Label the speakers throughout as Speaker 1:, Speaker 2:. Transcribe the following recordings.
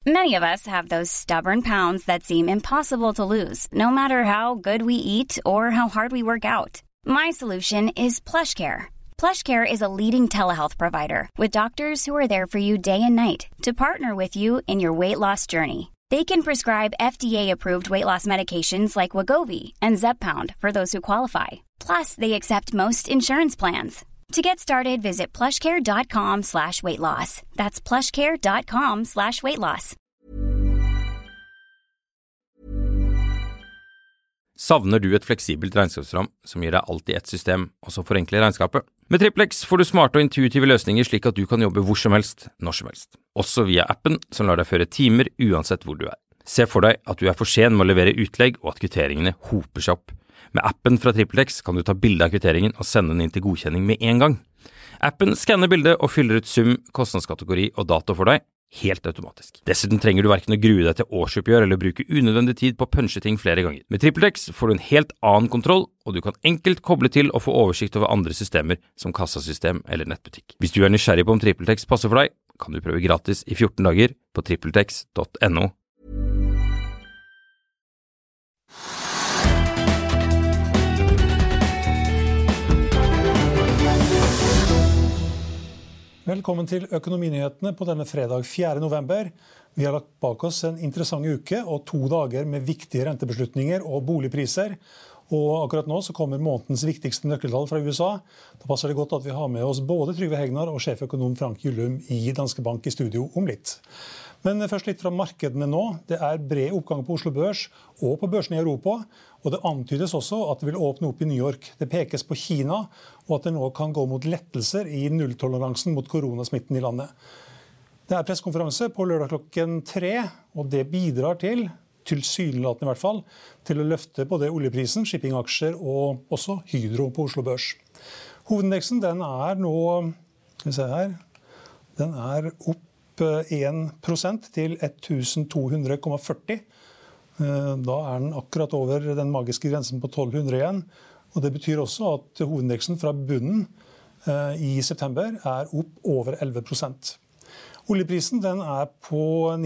Speaker 1: Many of us have those stubborn pounds that seem impossible to lose, no matter how good we eat or how hard we work out. My solution is PlushCare. PlushCare is a leading telehealth provider with doctors who are there for you day and night to partner with you in your weight loss journey. They can prescribe FDA-approved weight loss medications like Wegovy and Zepbound for those who qualify. Plus, they accept most insurance plans. To get started, visit plushcare.com/weightloss. That's plushcare.com/weightloss.
Speaker 2: Savner du et fleksibelt regnskapsprogram som gir deg alt i ett system, og som forenkler regnskapet? Med TrippelX får du smarte og intuitive løsninger slik at du kan jobbe hvor som helst, når som helst. Også via appen som lar deg føre timer uansett hvor du er. Se for deg at du er for sen med å levere utlegg og at kvitteringene hoper seg opp. Med appen fra TrippelX kan du ta bilde av kvitteringen og sende den inn til godkjenning med en gang. Appen skanner bildet og fyller ut sum, kostnadskategori og dato for deg, helt automatisk. Dessuten trenger du hverken å grue deg til årsoppgjør eller bruke unødvendig tid på å punche ting flere ganger. Med TrippelX får du en helt annen kontroll, og du kan enkelt koble til og få oversikt over andre systemer som kassasystem eller nettbutikk. Hvis du er nysgjerrig på om TrippelX passer for deg, kan du prøve gratis i 14 dager på trippeltex.no.
Speaker 3: Velkommen til Økonominyhetene på denne fredag 4. november. Vi har lagt bak oss en interessant uke og 2 dager med viktige rentebeslutninger og boligpriser. Og akkurat nå så kommer månedens viktigste nøkkeltall fra USA. Da passer det godt at vi har med oss både Trygve Hegnar og sjeføkonom Frank Gyllum i Danske Bank i studio om litt. Men først litt fra markedene nå. Det er bred oppgang på Oslo Børs og på børsene i Europa. Og det antydes også at det vil åpne opp i New York. Det pekes på Kina, og at det nå kan gå mot lettelser i nulltoleransen mot koronasmitten i landet. Det er pressekonferanse på lørdag klokken 3, og det bidrar tilsynelatende i hvert fall, til å løfte både oljeprisen, shippingaksjer og også Hydro på Oslo Børs. Hovedindeksen den er nå, skal vi se her, den er opp 1% til 1200,40. Da er den akkurat over den magiske grensen på 1200 igjen. Og det betyr også at hovedindeksen fra bunnen i september er opp over 11%. Oljeprisen den er på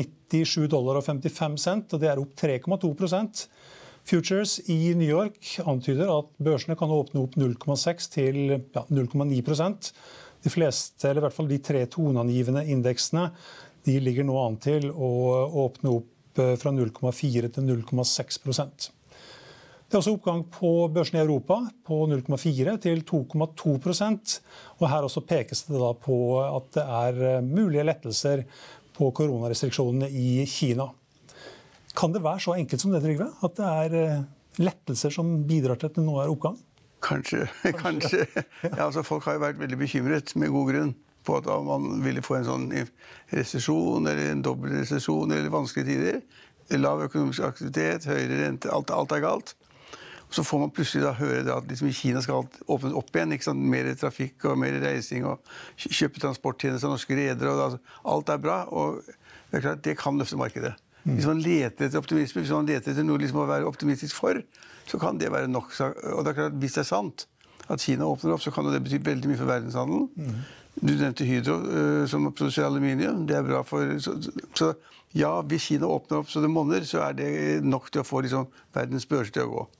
Speaker 3: $97,55, og det er opp 3,2%. Futures i New York antyder at børsene kan åpne opp 0,6 til 0,9%. De fleste, eller i hvert fall de 3 toneangivende indeksene, de ligger nå an til å åpne opp fra 0,4 til 0,6%. Det er også oppgang på børsen i Europa på 0,4 til 2,2%. Og her også pekes det da på at det er mulige lettelser på koronarestriksjonene i Kina. Kan det være så enkelt som det, Trygve? At det er lettelser som bidrar til at det nå er oppgang?
Speaker 4: Kanskje. Ja, altså folk har jo vært veldig bekymret med god grunn på at man ville få en sånn resesjon eller en dobbelt resesjon eller vanskelige tider. Lav økonomisk aktivitet, høyere rente, alt er galt. Og så får man plutselig da høre det at liksom i Kina skal alt åpnes opp igjen, ikke sant? Mer trafikk og mer reising og kjøpe transporttjenester av norske redere, og alt er bra, og det er klart det kan løfte markedet. Hvis man leter etter optimisme, hvis man leter etter noe liksom å være optimistisk for, så kan det være nok. Og det er klart, hvis det er sant at Kina åpner opp, så kan det bety veldig mye for verdenshandelen. Du nevnte Hydro som produserer aluminium. Det er bra for... Så ja, hvis Kina åpner opp så det monner, så er det nok til å få liksom, verdens børser til å gå.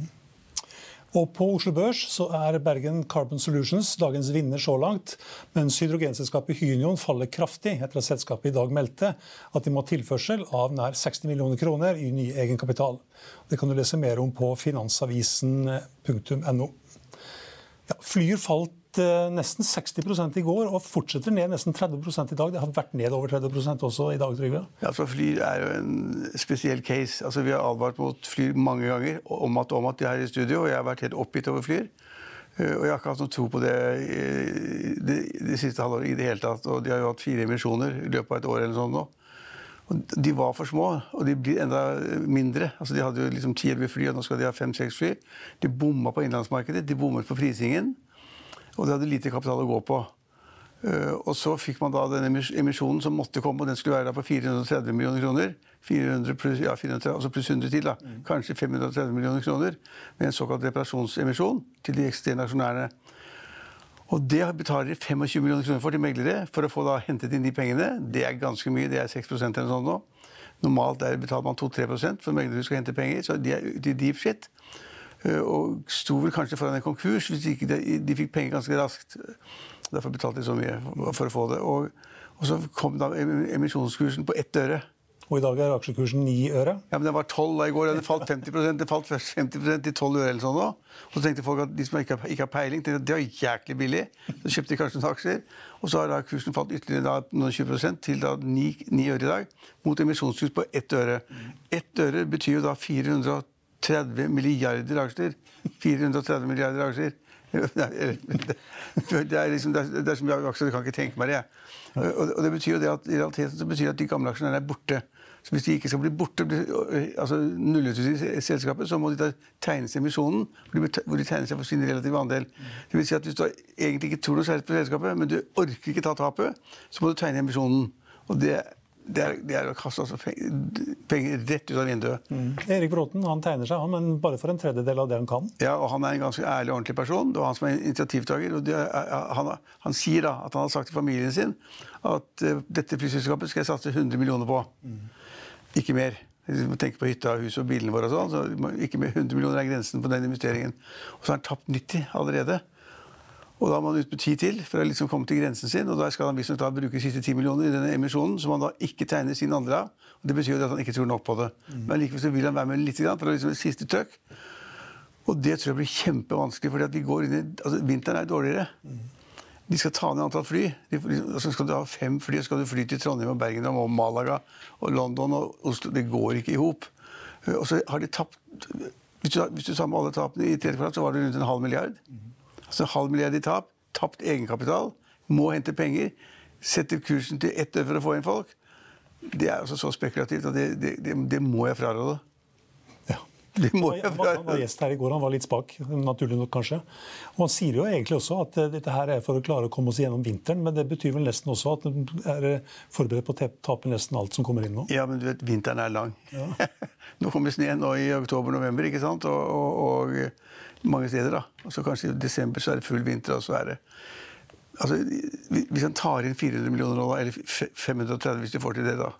Speaker 3: Og på Oslo Børs så er Bergen Carbon Solutions dagens vinner så langt, mens hydrogenselskapet Hynion faller kraftig etter at selskapet i dag meldte at de må ha tilførsel av nær 60 millioner kroner i ny egenkapital. Det kan du lese mer om på finansavisen.no. Ja, Flyr falt nesten 60% i går og fortsetter ned nesten 30% i dag. Det har vært ned over 30% også i dag, Trygve.
Speaker 4: Ja, for Flyr er jo en spesiell case. Altså, vi har advart mot Flyr mange ganger om at de er i studio, og jeg har vært helt oppgitt over Flyr. Og jeg har ikke hatt noe tro på det det siste halvåret i det hele tatt. Og de har jo hatt 4 emisjoner i løpet av et år eller sånn nå. Og de var for små, og de blir enda mindre. Altså, de hadde jo liksom 10-11 fly, og nå skal de ha 5-6 fly. De bomma på innlandsmarkedet, de bommet på prisingen. Og de hadde lite kapital å gå på. Og så fikk man da den emisjonen som måtte komme, og den skulle være da på 430 millioner kroner. 400 pluss, 430, altså pluss 100 til da. Kanskje 530 millioner kroner med en såkalt reparasjonsemisjon til de eksisterende aksjonærene. Og det betaler de 25 millioner kroner for til meglere, for å få da hentet inn de pengene. Det ganske mye, det 6% eller sånn nå. Normalt betaler man 2-3% for meglere du skal hente penger, så de ute i deep shit. Og sto vel kanskje foran en konkurs, hvis ikke de fikk penger ganske raskt. Derfor betalte de så mye for å få det. Og så kom da emisjonskursen på 1 øre.
Speaker 3: Og i dag aksjekursen 9 øre.
Speaker 4: Ja, men det var 12 da i går. Det falt 50%. Det falt først 50% til 12 øre eller sånn nå. Og så tenkte folk at de som ikke har peiling, tenkte at det var jæklig billig. Så kjøpte de kanskje noen aksjer. Og så har da kursen falt ytterligere da, noen 20% til da 9 øre i dag, mot emisjonskurs på 1 øre. 1 øre betyr jo da 430 milliarder aksjer. 430 milliarder aksjer. Det liksom, det så mye aksjer, du kan ikke tenke meg det. Og det betyr jo det at i realiteten så betyr det at de gamle aksjene borte. Så hvis de ikke skal bli borte, altså nullet ut i selskapet, så må de da tegnes i emisjonen, hvor de tegner seg for sin relative andel. Det vil si at hvis du egentlig ikke tror noe særlig på selskapet, men du orker ikke ta tapet, så må du tegne i emisjonen. Og det å kaste altså penger rett ut av vinduet.
Speaker 3: Erik Bråten, han tegner seg, men bare for en tredjedel av det han kan.
Speaker 4: Ja, og han en ganske ærlig og ordentlig person. Det var han som initiativtaker. Og han sier da at han har sagt til familien sin at dette flyselskapet skal jeg satse 100 millioner på. Ikke mer. Hvis vi tenker på hytta, hus og bilene våre og sånn, så ikke mer. 100 millioner grensen på den investeringen. Og så har han tapt 90 allerede. Og da må han ut på 10 til for å liksom komme til grensen sin, og da skal han visstnok da bruke siste 10 millioner i denne emisjonen, som han da ikke tegner sin andre av. Og det betyr jo at han ikke tror nok på det. Men likevel så vil han være med litt grann, for å liksom siste trøkk. Og det tror jeg blir kjempevanskelig, fordi at vi går inn i, altså vinteren dårligere. De skal ta ned antall fly. Så skal du ha 5 fly, så skal du fly til Trondheim og Bergen og Malaga og London og Oslo. Det går ikke ihop. Og så har de tapt, hvis du tar med alle tapene i 3 kvartal, så var det rundt 1,5 milliard. Altså 0,5 milliard i tap, tapt egenkapital, må hente penger, setter kursen til 1 øre for å få inn folk. Det altså så spekulativt at det må jeg fraråde.
Speaker 3: Ja.
Speaker 4: Det må jeg fraråde.
Speaker 3: Han var gjest her i går, han var litt spak, naturlig nok kanskje. Og han sier jo egentlig også at dette her for å klare å komme oss gjennom vinteren, men det betyr vel nesten også at det forberedt på å tape nesten alt som kommer inn nå.
Speaker 4: Ja, men du vet, vinteren lang. Ja. Nå kommer snø nå i oktober-november, ikke sant? Og mange steder da. Og så kanskje i desember så det full vinter, og så det altså, hvis han tar inn 400 millioner nå, eller 530 hvis du får til det da,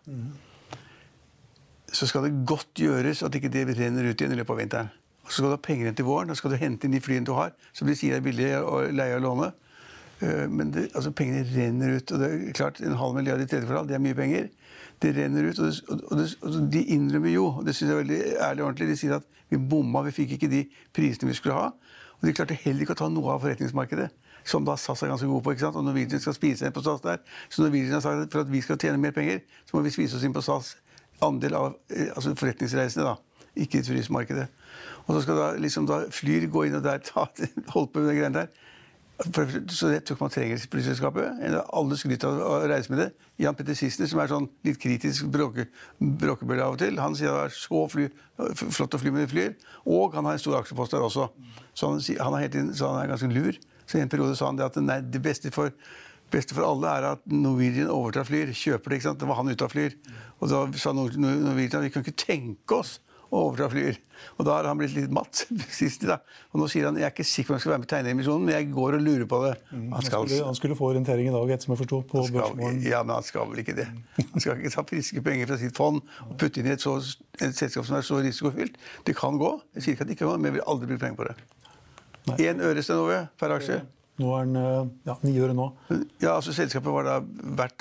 Speaker 4: så skal det godt gjøres at ikke det renner ut igjen i løpet av vinteren. Og så skal du ha penger inn til våren, og så skal du hente inn de flyene du har, som de sier billig å leie og låne. Men altså, pengene renner ut, og det klart, 0,5 milliard i 3. kvartal, det mye penger. Det renner ut, og de innrømmer jo, og det synes jeg er veldig ærlig og ordentlig, de sier at vi bomma, vi fikk ikke de prisene vi skulle ha, og de klarte heller ikke å ta noe av forretningsmarkedet, som da SAS ganske god på, ikke sant? Og Norwegian skal spise inn på SAS der, så Norwegian har sagt at for at vi skal tjene mer penger, så må vi spise oss inn på SAS andel av altså forretningsreisene da, ikke i turistmarkedet. Og så skal da, liksom da Flyr gå inn og der holde på med det greiene der. Så det tror jeg man trenger flyselskapet. Alle skryter av å reise med det. Jan Petter Sissener, som sånn litt kritisk bråkebølle av og til, han sier det så flott å fly med flyr, og han har en stor aksjepost der også. Så han er ganske lur. Så i en periode sa han det at nei, det beste for alle at Norwegian overtar Flyr, kjøper det, ikke sant? Det var han ute av Flyr. Og da sa Norwegian at vi kan ikke tenke oss å overta Flyr. Og da har han blitt litt matt sist da. Og nå sier han, jeg ikke sikker om jeg skal være med tegneemisjonen, men jeg går og lurer på det.
Speaker 3: Han skulle få orientering i dag, som jeg forstår, på Børsmorgen.
Speaker 4: Ja, men han skal vel ikke det. Han skal ikke ta friske penger fra sitt fond og putte inn i et selskap som så risikofylt. Det kan gå. Jeg sier ikke at det ikke kan gå, men jeg vil aldri bruke penger på det. 1 øre Stenove per aksje.
Speaker 3: Nå den 9 øre nå.
Speaker 4: Ja, altså selskapet var da verdt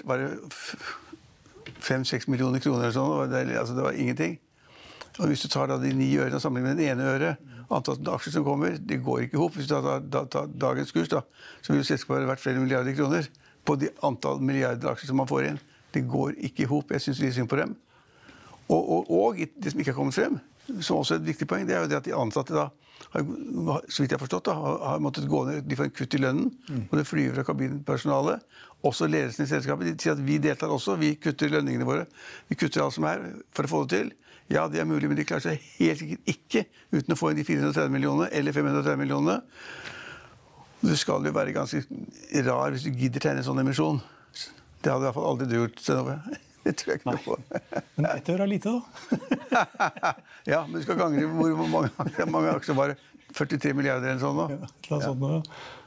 Speaker 4: 5-6 millioner kroner eller sånn. Altså, det var ingenting. Og hvis du tar da de 9 ørene og sammenligner med den 1 øre, antall aksjer som kommer, det går ikke ihop. Hvis du tar dagens kurs da, så vil jo selskapet være verdt flere milliarder kroner på de antall milliarder aksjer som man får inn. Det går ikke ihop. Jeg synes det er synd på dem. Og det som ikke har kommet frem, som også er et viktig poeng, det er jo det at de ansatte da, så vidt jeg har forstått, har måttet gå ned, de får en kutt i lønnen, og det flyver fra kabinpersonalet. Også ledelsen i selskapet, de sier at vi deltar også, vi kutter lønningene våre, vi kutter alt som for å få det til. Ja, det er mulig, men de klarer seg helt sikkert ikke uten å få inn de 430 millioner eller 530 millioner. Du skal jo være ganske rar hvis du gidder tegne en sånn emisjon. Det hadde i hvert fall aldri du gjort, Stenove. Det tror jeg ikke noe på.
Speaker 3: Men 1 øre er lite, da.
Speaker 4: Ja, men du skal gange hvor mange aksjer var det? 43 milliarder eller sånn da.
Speaker 3: Ja, sånn, ja.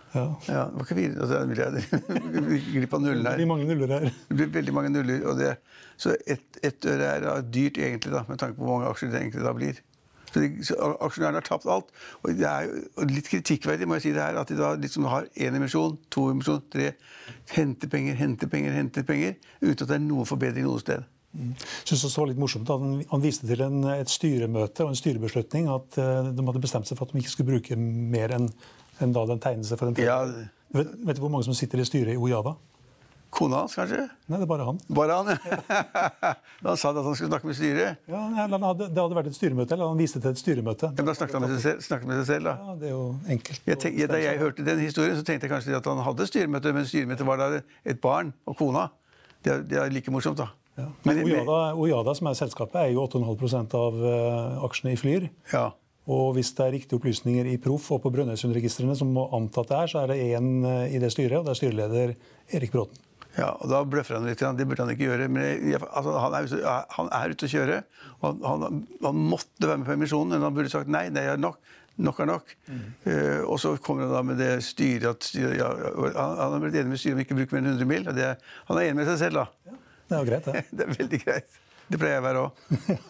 Speaker 3: Ja.
Speaker 4: Ja, det var ikke 4, altså, jeg glipp av nullen her.
Speaker 3: Det blir mange nuller her.
Speaker 4: Det blir veldig mange nuller, og så ett øre er dyrt egentlig da, med tanke på hvor mange aksjer det egentlig da blir. Så aksjonærene har tapt alt, og det er jo litt kritikkverdig, må jeg si det her, at de da liksom har 1 emisjon, 2 emisjon, 3, henter penger, uten at det er noen forbedring noe sted.
Speaker 3: Jeg synes det var litt morsomt at han viste til et styremøte og en styrebeslutning at de hadde bestemt seg for at de ikke skulle bruke mer enn da den tegnet seg for en
Speaker 4: Ja.
Speaker 3: Vet du hvor mange som sitter i styret i Ojada?
Speaker 4: Kona hans, kanskje?
Speaker 3: Nei, det er bare han.
Speaker 4: Bare han, ja. Da han sa at han skulle snakke med styret.
Speaker 3: Ja, det hadde vært et styremøte, eller han viste til et styremøte.
Speaker 4: Ja, men da snakket han med seg selv, da.
Speaker 3: Ja, det er jo enkelt.
Speaker 4: Da jeg hørte den historien, så tenkte jeg kanskje at han hadde styremøte, men styremøtet var da et barn og kona. Det er like morsomt, da.
Speaker 3: Ja. Men Ojada, som er selskapet, er jo 8,5% av aksjene i Flyr.
Speaker 4: Ja.
Speaker 3: Og hvis det er riktige opplysninger i Proff og på Brønnøysundregistrene, som må anta at det er, så er det en i det styret, og det er styreleder Erik Bråten.
Speaker 4: Ja, og da bløffer han litt, det burde han ikke gjøre, men altså, han er ute å kjøre, og han måtte være med på emisjonen, men han burde sagt nei, det er nok er nok. Og så kommer han da med det styret, han har blitt enig med styret om ikke bruke mer enn 100 mil, og han er enig med seg selv da.
Speaker 3: Ja, det er jo greit, det.
Speaker 4: Det er veldig greit. Det pleier jeg å være også.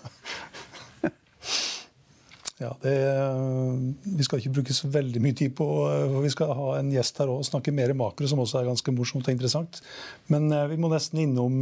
Speaker 3: Ja, vi skal ikke bruke så veldig mye tid på, for vi skal ha en gjest her og snakke mer makro, som også er ganske morsomt og interessant. Men vi må nesten innom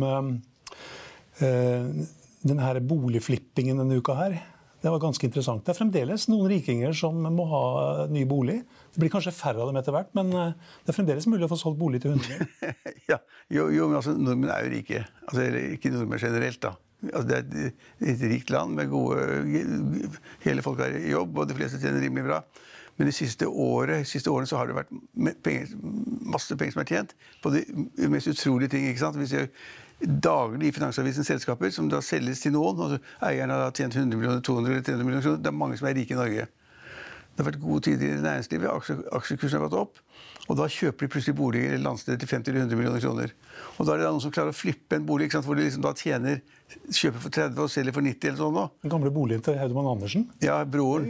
Speaker 3: den her boligflippingen denne uka her. Det var ganske interessant. Det er fremdeles noen rikinger som må ha ny bolig. Det blir kanskje færre av dem etter hvert, men det er fremdeles mulig å få solgt bolig til 100.
Speaker 4: Ja, jo, men altså, nordmenn er jo rike. Altså, ikke nordmenn generelt da. Altså, det er et rikt land med hele folk er i jobb, og de fleste tjener rimelig bra. Men de siste årene så har det vært masse penger som er tjent på de mest utrolige ting, ikke sant? Vi ser daglig i Finansavisen selskaper som da selges til noen, og eierne har tjent 100 millioner, 200 eller 300 millioner kroner. Det er mange som er rike i Norge. Det har vært gode tider i næringslivet, aksjekursen har gått opp, og da kjøper de plutselig boliger eller landsteder til 50 eller 100 millioner kroner. Og da er det noen som klarer å flippe en bolig, ikke sant? Hvor de liksom da kjøper for 30 og selger for 90 eller sånn nå.
Speaker 3: Den gamle boligen til Haudemann Andersen?
Speaker 4: Ja, broren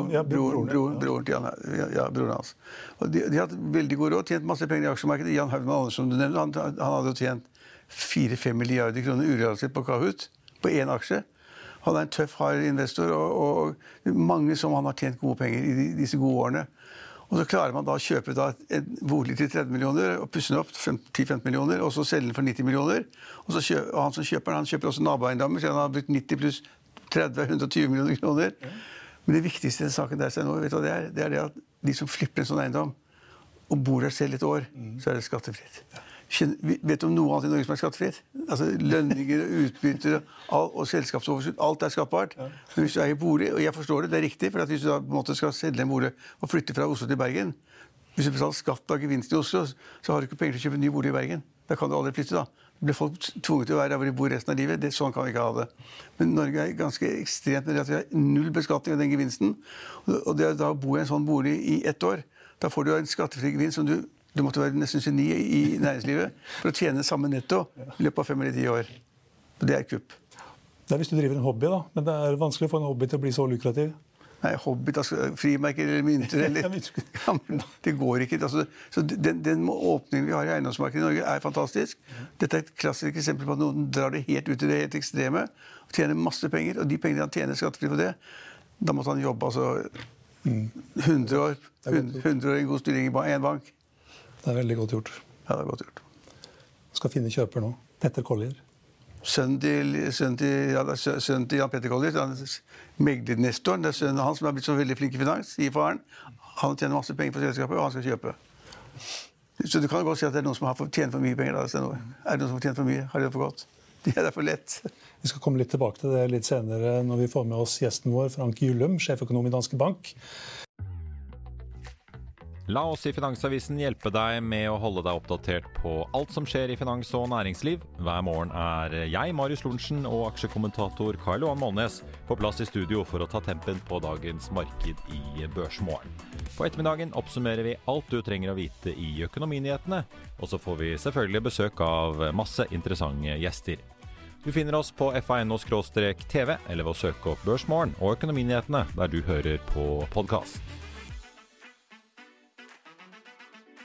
Speaker 4: hans. Og de har hatt veldig god råd, tjent masse penger i aksjemarkedet. Jan Haudemann Andersen, som du nevnte, han hadde jo tjent 4-5 milliarder kroner urealisert på Kahoot, på én aksje. Han er en tøff, hard investor, og mange som han har tjent gode penger i disse gode årene. Og så klarer man da å kjøpe da en bolig til 30 millioner, og pusse den opp 10-15 millioner, og så selge den for 90 millioner. Og han som kjøper den, han kjøper også naboeiendommer, så han har brukt 90 pluss 30-120 millioner kroner. Men det viktigste i den saken der nå, vet du hva det er det at de som flipper en sånn eiendom, og bor der selv et år, så er det skattefritt. Vet du om noe annet i Norge som er skattefritt? Altså lønninger, utbytter og selskapsoverskudd, alt er skattbart. Men hvis du eier bolig, og jeg forstår det, det er riktig, for at hvis du da på en måte skal selge en bolig og flytte fra Oslo til Bergen, hvis du betaler skatt av gevinst i Oslo, så har du ikke penger til å kjøpe en ny bolig i Bergen. Da kan du aldri flytte da. Da blir folk tvunget til å være der hvor de bor resten av livet. Sånn kan vi ikke ha det. Men Norge er ganske ekstremt med at vi har null beskatning av den gevinsten. Og det da å bo i en sånn bolig i 1 år, da får du en skattefri gevinst som du måtte være nesten geni i næringslivet for å tjene samme netto i løpet av 5 eller 10 år. Og det er kupp. Det
Speaker 3: er hvis du driver en hobby da, men det er vanskelig å få en hobby til å bli så lukrativ.
Speaker 4: Nei, hobby, frimerker eller mynter, eller... Ja, men det går ikke. Altså, så den åpningen vi har i eiendomsmarkedet i Norge er fantastisk. Dette er et klassisk eksempel på at noen drar det helt ut i det helt ekstreme, og tjener masse penger, og de pengene han tjener skattefri på det, da måtte han jobbe altså 100 år i en god stilling i en bank.
Speaker 3: Det er veldig godt gjort.
Speaker 4: Ja, det er godt gjort.
Speaker 3: Skal finne kjøper nå. Petter Collier.
Speaker 4: Sønnen til Jan Petter Collier, meglernestoren, det er sønnen hans som har blitt så veldig flink i finans, sier faren. Han tjener masse penger for selskapet, og han skal kjøpe. Så du kan godt si at det er noen som har tjent for mye penger. Er det noen som har tjent for mye? Har det for godt? Det er for lett.
Speaker 3: Vi skal komme litt tilbake til det litt senere når vi får med oss gjesten vår, Frank Gyllum, sjeføkonom i Danske Bank.
Speaker 2: La oss i Finansavisen hjelpe deg med å holde deg oppdatert på alt som skjer i finans- og næringsliv. Hver morgen er jeg, Marius Lorentzen, og aksjekommentator Karl Johan Målnes på plass i studio for å ta tempen på dagens marked i Børsmorgen. På ettermiddagen oppsummerer vi alt du trenger å vite i økonominyhetene, og så får vi selvfølgelig besøk av masse interessante gjester. Du finner oss på FA.no/TV, eller ved å søke opp Børsmorgen og økonominyhetene der du hører på podcast.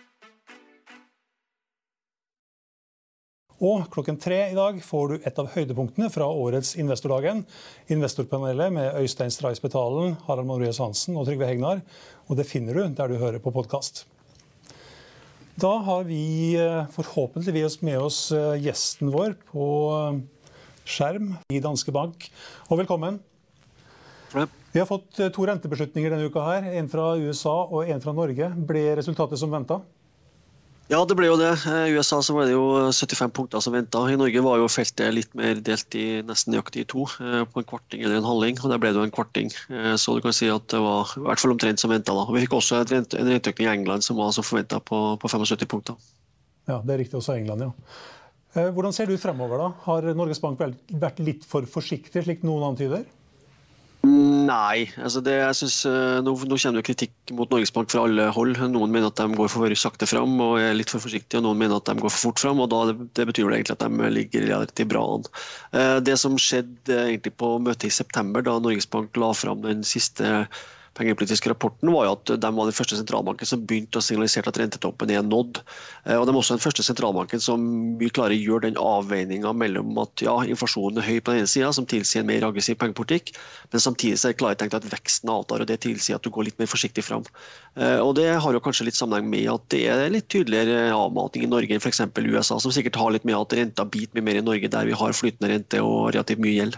Speaker 3: Og klokken 3 i dag får du et av høydepunktene fra årets Investordagen. Investorpanelet med Øystein Stray Spetalen, Harald Maurius Hansen og Trygve Hegnar. Og det finner du der du hører på podcast. Da har vi forhåpentligvis med oss gjesten vår på skjerm i Danske Bank. Og velkommen. Vi har fått 2 rentebeslutninger denne uka her. En fra USA og en fra Norge. Ble resultatet som ventet?
Speaker 5: Ja, det ble jo det. I USA så var det jo 75 punkter som ventet. I Norge var jo feltet litt mer delt i nesten nøyaktig i 2, på en kvarting eller en halving, og der ble det jo en kvarting. Så du kan si at det var i hvert fall omtrent som ventet da. Og vi fikk også en renteøkning i England som var altså forventet på 75 punkter.
Speaker 3: Ja, det er riktig, også England, ja. Hvordan ser det ut fremover da? Har Norges Bank vært litt for forsiktig, slik noen antyder?
Speaker 5: Nei, altså jeg synes, nå kommer det kritikk mot Norges Bank fra alle hold. Noen mener at de går for sakte frem og er litt for forsiktige, og noen mener at de går for fort frem, og det betyr det egentlig at de ligger relativt bra an. Det som skjedde egentlig på møtet i september, da Norges Bank la frem den siste pengepolitiske rapporten, var jo at de var den første sentralbanken som begynte å signalisere at rentetoppen er nådd. Og de er også den første sentralbanken som vi klarer å gjøre den avveiningen mellom at ja, inflasjonen er høy på den ene siden, som tilsier en mer aggressiv pengepolitikk, men samtidig så er det klart tenkt at veksten avtar, og det tilsier at du går litt mer forsiktig frem. Og det har jo kanskje litt sammenheng med at det er litt tydeligere avmating i Norge enn for eksempel USA, som sikkert har litt med at renta biter mye mer i Norge, der vi har flytende rente og relativt mye gjeld.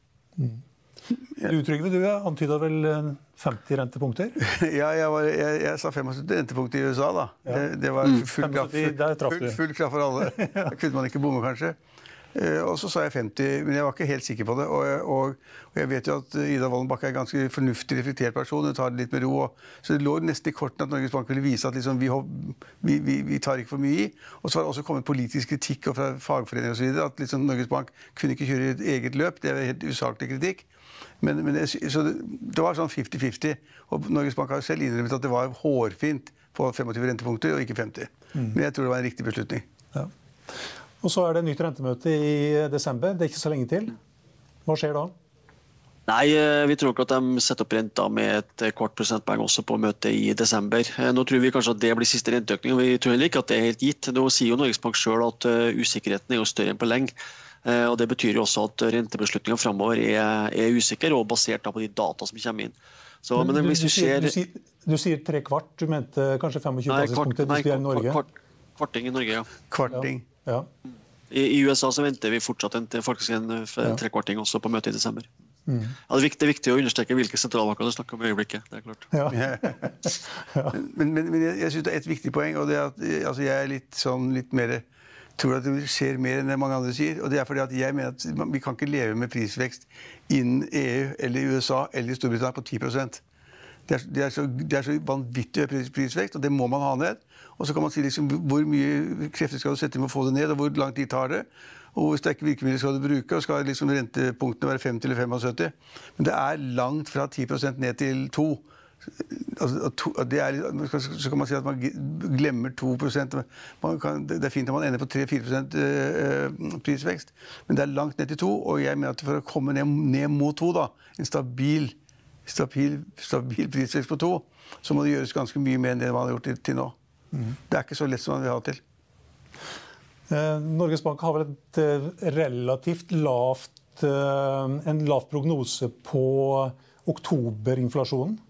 Speaker 3: Du, Trygve, du antydet vel 50 rentepunkter?
Speaker 4: Ja, jeg sa 75 rentepunkter i USA da. Ja. Det var full klaff for alle. Da kunne man ikke bomme kanskje. Og så sa jeg 50, men jeg var ikke helt sikker på det. Og jeg vet jo at Ida Wolden Bakke er en ganske fornuftig reflektert person. Hun tar det litt med ro. Så det lå nesten i korten at Norges Bank ville vise at liksom, vi tar ikke for mye i. Og så var det også kommet politisk kritikk fra fagforeninger og så videre, at liksom, Norges Bank kunne ikke kjøre et eget løp. Det var helt usaklig kritikk. Så det var sånn 50-50, og Norges Bank har selv innrømmet at det var hårfint på 25 rentepunkter og ikke 50. Men jeg tror det var en riktig beslutning. Ja.
Speaker 3: Og så er det nytt rentemøte i desember, det er ikke så lenge til. Hva skjer da?
Speaker 5: Nei, vi tror ikke at de setter opp renta med et kvart prosentpoeng også på møtet i desember. Nå tror vi kanskje at det blir siste renteøkning, og vi tror heller ikke at det er helt gitt. Nå sier jo Norges Bank selv at usikkerheten er jo større enn på lenge. Og det betyr jo også at rentebeslutningen fremover er usikker og basert på de data som kommer inn. Så, men hvis du
Speaker 3: sier 3/4, du mente kanskje 25 basispunkter hvis vi er i Norge?
Speaker 5: Kvarting i Norge, ja.
Speaker 4: Kvarting.
Speaker 3: Ja.
Speaker 5: I USA så venter vi fortsatt en 3/4 også på møtet i desember. Ja, det er viktig å understreke hvilke sentralbanker du snakker om i øyeblikket, det er klart.
Speaker 3: Ja.
Speaker 4: Men jeg synes det er et viktig poeng, og det er at altså, jeg er litt mer tror at det skjer mer enn det mange andre sier, og det er fordi at jeg mener at vi kan ikke leve med prisvekst innen EU eller i USA eller i Storbritannia på 10%. Det er så vanvittig prisvekst, og det må man ha ned. Og så kan man si liksom, hvor mye krefter skal du sette med å få det ned, og hvor lang tid tar det, og hvor sterke virkemidler skal du bruke, og skal liksom rentepunktene være 50 eller 75. Men det er langt fra 10% ned til 2%. Altså, så kan man si at man glemmer 2%. Det er fint at man ender på 3-4% prisvekst, men det er langt ned til 2%, og jeg mener at for å komme ned mot 2%, da, en stabil prisvekst på 2%, så må det gjøres ganske mye mer enn det man har gjort til nå. Det er ikke så lett som man vil ha til.
Speaker 3: Norges Bank har vel et relativt en lav prognose på oktoberinflasjonen?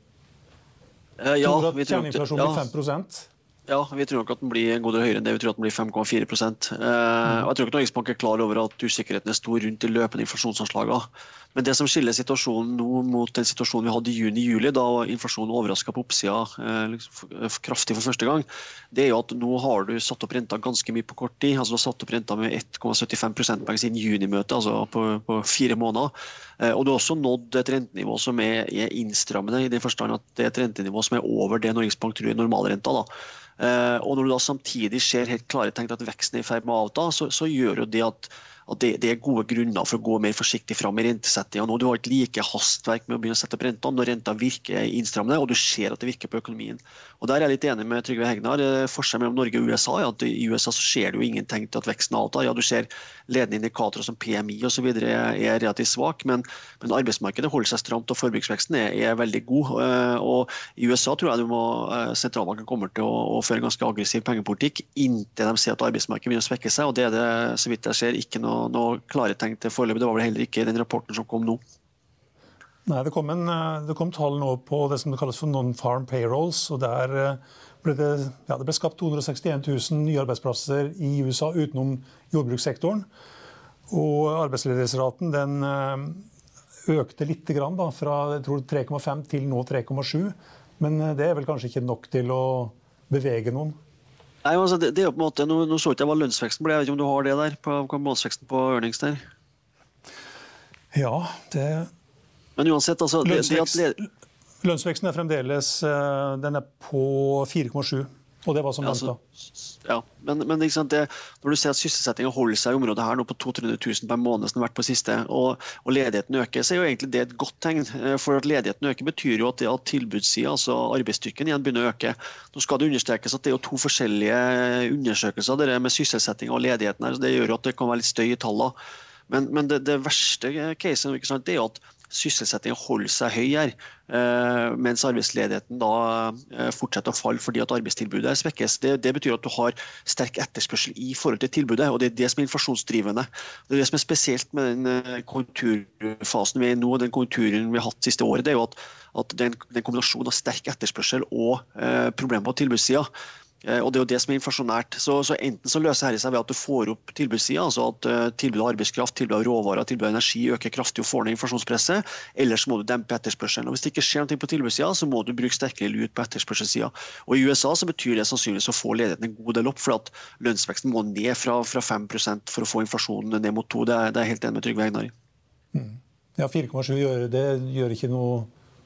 Speaker 5: Ja,
Speaker 3: tror du at kjerneinflasjonen blir 5%?
Speaker 5: Ja, vi tror nok at den blir en god del høyere enn det. Vi tror at den blir 5,4%. Og jeg tror ikke Norges Bank er klar over at usikkerheten er stor rundt de løpende inflasjonsanslagene. Men det som skiller situasjonen nå mot den situasjonen vi hadde i juni-juli, da inflasjonen overrasket på oppsiden kraftig for første gang, det er jo at nå har du satt opp renta ganske mye på kort tid. Altså du har satt opp renta med 1,75% siden junimøtet, altså på 4 måneder. Og du har også nådd et rentenivå som er innstrammende, i den forstand at det er et rentenivå som er over det Norges Bank tror er normalrenta da. Og når du da samtidig ser helt klare tegn at veksten er i ferd med å avta, så gjør jo det at at det gode grunner for å gå mer forsiktig fram i rentesetting. Og nå du har ikke like hastverk med å begynne å sette opp rentene når renta virker innstrammende, og du ser at det virker på økonomien. Og der er jeg litt enig med Trygve Hegnar. Forskjellen mellom Norge og USA er at i USA så ser du ingen tegn til at veksten avtar. Ja, du ser ledende indikatorer som PMI og så videre er relativt svak, men arbeidsmarkedet holder seg stramt, og forbruksveksten er veldig god. Og i USA tror jeg sentralbanken kommer til å føre en ganske aggressiv pengepolitikk inntil de ser at arbeidsmarkedet begynner å svekke seg, og det er det, så vidt jeg ser, ikke noe klare tegn til foreløpig. Det var vel heller ikke den rapporten som kom nå.
Speaker 3: Nei, det kom tall nå på det som det kalles for non-farm payrolls, og der ble det ble skapt 261 000 nye arbeidsplasser i USA utenom jordbrukssektoren. Og arbeidsledighetsraten den økte litt grann, da, fra jeg tror 3,5 til nå 3,7, men det er vel kanskje ikke nok til å bevege noen.
Speaker 5: Nei, altså det er jo på en måte, nå så ikke jeg hva lønnsveksten ble, jeg vet ikke om du har det der, hva månedsveksten på earnings der?
Speaker 3: Ja,
Speaker 5: Men uansett, altså...
Speaker 3: Lønnsveksten er fremdeles, den er på 4,7, og det var som ventet.
Speaker 5: Ja, men ikke sant, når du ser at sysselsettingen holder seg i området her nå på 200 000 per måned som har vært på siste, og ledigheten øker, så er jo egentlig det et godt tegn. For at ledigheten øker betyr jo at tilbudssiden, altså arbeidsstyrken igjen, begynner å øke. Nå skal det understrekes at det er jo 2 forskjellige undersøkelser, det med sysselsetting og ledigheten her, så det gjør at det kan være litt støy i tallene. Men det verste casen, ikke sant, det er jo at sysselsettingen holder seg høy her, mens arbeidsledigheten da fortsetter å falle fordi at arbeidstilbudet svekkes. Det betyr at du har sterk etterspørsel i forhold til tilbudet, og det er det som er inflasjonsdrivende. Det er det som er spesielt med den konjunkturfasen vi er i nå, den konjunkturen vi har hatt siste året, det er jo at det er en kombinasjon av sterk etterspørsel og problemer på tilbudssiden. Og det er jo det som er inflasjonært. Så enten så løser dette seg ved at du får opp tilbudssiden, altså at tilbud av arbeidskraft, tilbud av råvarer, tilbud av energi øker kraftig og får ned inflasjonspresset, eller så må du dempe etterspørselen. Og hvis det ikke skjer noe på tilbudssiden, så må du bruke sterkere lut på etterspørselssiden. Og i USA så betyr det sannsynligvis å få ledigheten en god del opp, for at lønnsveksten må ned fra 5% for å få inflasjonen ned mot 2%. Det er helt enig med Trygve Hegnar i.
Speaker 3: Ja, 4,7 gjør ikke noe...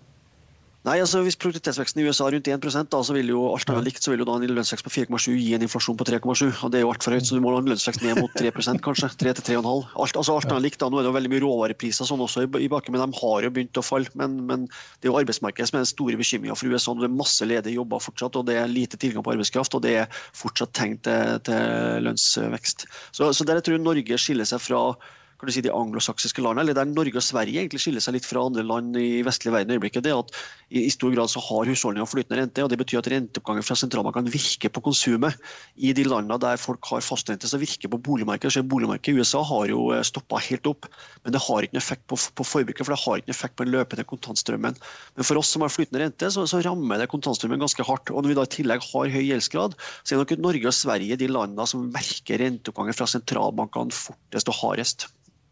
Speaker 5: Nei, altså hvis produktivitetsveksten i USA er rundt 1%, da, så vil jo alt annet likt, så vil jo da en lønnsvekst på 4,7 gi en inflasjon på 3,7, og det er jo alt for høyt, så du må ha en lønnsvekst ned mot 3%, kanskje, 3-3,5. Alt annet likt, da, nå er det jo veldig mye råvarepriser sånn også i bakken, men de har jo begynt å falle, men det er jo arbeidsmarkedet som er den store bekymringen for USA, og det er masse ledige jobber fortsatt, og det er lite tilgang på arbeidskraft, og det er fortsatt tegn til lønnsvekst. Så der jeg tror Norge skiller seg fra kan du si, de anglosaksiske landene, eller der Norge og Sverige egentlig skiller seg litt fra andre land i vestlig verden i øyeblikket, det er at i stor grad så har husholdninger flytende rente, og det betyr at renteoppgangen fra sentralbanken virker på konsumet. I de landene der folk har fastrente, så virker på boligmarkedet. Så boligmarkedet i USA har jo stoppet helt opp, men det har ikke en effekt på forbruket, for det har ikke en effekt på den løpende kontantstrømmen. Men for oss som har flytende rente, så rammer det kontantstrømmen ganske hardt, og når vi da i tillegg har høy gjeldsgrad, så er nok Norge og Sverige de landene som merker renteoppgangen fra sentralbankene fortest og hardest.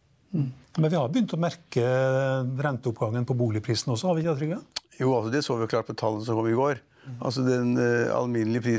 Speaker 3: Men vi har begynt å merke renteoppgangen på boligprisen også, har vi ikke det, Trygve?
Speaker 4: Jo, altså det så vi jo klart på tallene som kom i går. Altså den alminnelige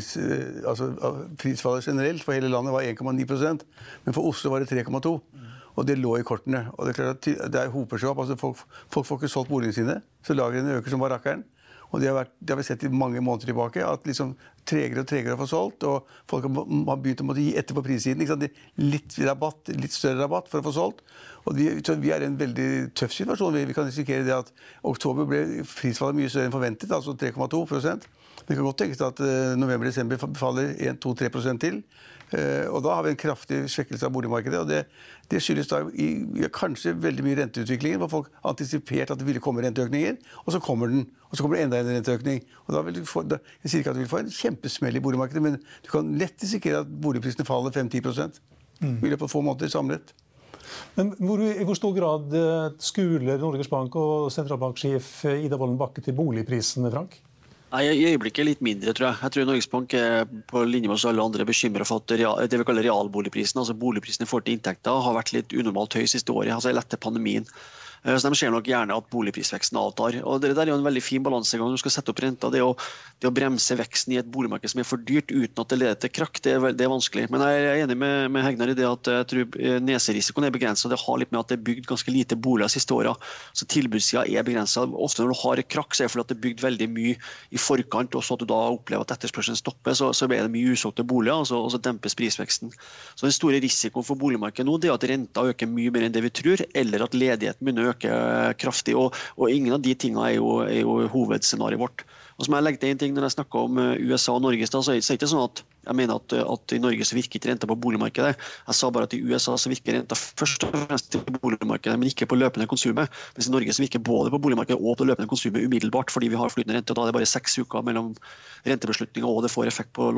Speaker 4: prisfallet generelt for hele landet var 1,9%, men for Oslo var det 3,2%. Og det lå i kortene. Og det er klart at det hoper seg opp, altså folk får ikke solgt boligene sine, så lagrene øker som barakkeren. Og det har vi sett i mange måneder tilbake, at liksom tregere og tregere har fått solgt, og folk har begynt å måtte gi etter på prissiden. Ikke sant? Litt rabatt, litt større rabatt for å få solgt. Og så vi er i en veldig tøff situasjon. Vi kan risikere det at oktober ble prisfallet mye større enn forventet, altså 3,2%. Det kan godt tenkes at november-desember faller 1-2-3% til. Og da har vi en kraftig svekkelse av boligmarkedet, og det skyldes da kanskje veldig mye renteutviklingen, hvor folk antisiperte at det ville komme renteøkninger, og så kommer den, og så kommer det enda en renteøkning. Og da vil jeg sier ikke at du vil få en kjempesmell i boligmarkedet, men du kan lett risikere at boligprisene faller 5-10% i løpet av få måneder samlet.
Speaker 3: Men i hvor stor grad skuler Norges Bank og sentralbanksjef Ida Wolden Bakke til boligprisene, Frank?
Speaker 5: Nei, i øyeblikket litt mindre, tror jeg. Jeg tror Norges Bank er på linje med oss alle andre bekymret for at det vi kaller realboligprisen, altså boligprisen i forhold til inntekter, har vært litt unormalt høy siste året, altså etter pandemien. Så de ser nok gjerne at boligprisveksten avtar. Og det der er jo en veldig fin balansegang når du skal sette opp renta. Det å bremse veksten i et boligmarked som er for dyrt uten at det leder til krakk, det er vanskelig. Men jeg er enig med Hegnar i det at jeg tror neserisikoen er begrenset. Det har litt med at det er bygd ganske lite boliger de siste årene. Så tilbudssiden er begrenset. Ofte når du har et krakk, så er det fordi at det er bygd veldig mye i forkant, og så at du da opplever at etterspørselen stopper, så er det mye usolgte boliger, og så dempes prisveksten. Så den store risikoen for boligmarkedet nå, det er at renta øker mye mer enn det vi tror, eller at ledigheten begynner å øke kraftig, og ingen av de tingene er jo hovedscenariet vårt. Og som jeg legger til en ting når jeg snakker om USA og Norge, så er det ikke sånn at jeg mener at i Norge så virker ikke renta på boligmarkedet. Jeg sa bare at i USA så virker renta først og fremst på boligmarkedet, men ikke på løpende konsumet. Mens i Norge så virker både på boligmarkedet og på løpende konsumet umiddelbart, fordi vi har flytende rente, og da er det bare 6 uker mellom rentebeslutninger, og det får effekt på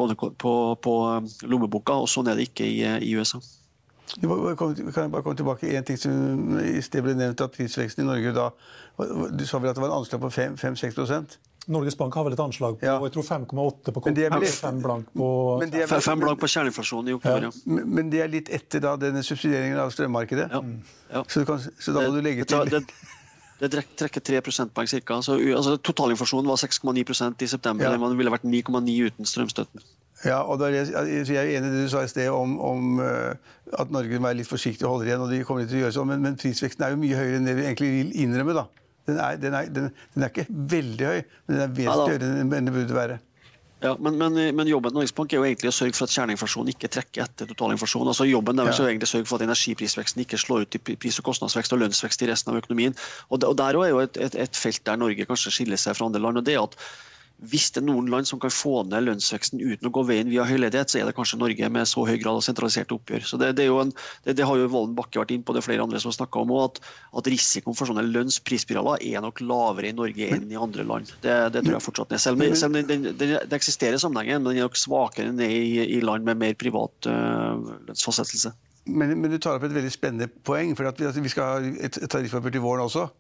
Speaker 5: lommeboka, og sånn er det ikke i USA.
Speaker 4: Kan jeg bare komme tilbake en ting som i sted ble nevnt at prisveksten i Norge da, du sa vel at det var en anslag på 5-6%?
Speaker 3: Norges Bank har vel et anslag på, jeg tror 5,8 på
Speaker 4: Men det er vel-
Speaker 3: 5 blank på...
Speaker 5: 5 blank på kjerneinflasjonen i oktober, ja.
Speaker 4: Men det er litt etter da denne subsidieringen av strømmarkedet.
Speaker 5: Ja.
Speaker 4: Så da må du legge til...
Speaker 5: Det trekker 3 prosentpoeng cirka. Altså, totalinflasjonen var 6,9% i september.
Speaker 4: Ja.
Speaker 5: Man ville vært 9,9 uten strømstøtten.
Speaker 4: Ja, og jeg er enig i det du sa i sted om at Norge må være litt forsiktig og holder igjen, og de kommer til å gjøre sånn, men prisveksten er jo mye høyere enn det vi egentlig vil innrømme da. Den er ikke veldig høy, men den er vesentlig høyere enn det burde være.
Speaker 5: Ja, men jobben til Norges Bank er jo egentlig å sørge for at kjerninflasjonen ikke trekker etter totalinflasjon. Altså jobben deres er jo egentlig å sørge for at energiprisveksten ikke slår ut i pris- og kostnadsvekst og lønnsvekst i resten av økonomien. Og der er jo et felt der Norge kanskje skiller seg fra andre land, og det er at hvis det er noen land som kan få ned lønnsveksten uten å gå veien via høy ledighet, så er det kanskje Norge med så høy grad av sentraliserte oppgjør. Så det har jo Valen Bakke vært inn på, det flere andre som har snakket om, og at risikoen for sånne lønnsprisspiraler er nok lavere i Norge enn i andre land. Det tror jeg fortsatt er. Selv om det eksisterer sammenhengen, men den er nok svakere enn i land med mer privat lønnsfastsettelse.
Speaker 4: Men du tar opp et veldig spennende poeng, for at vi skal ha et tariffoppgjør til våren også.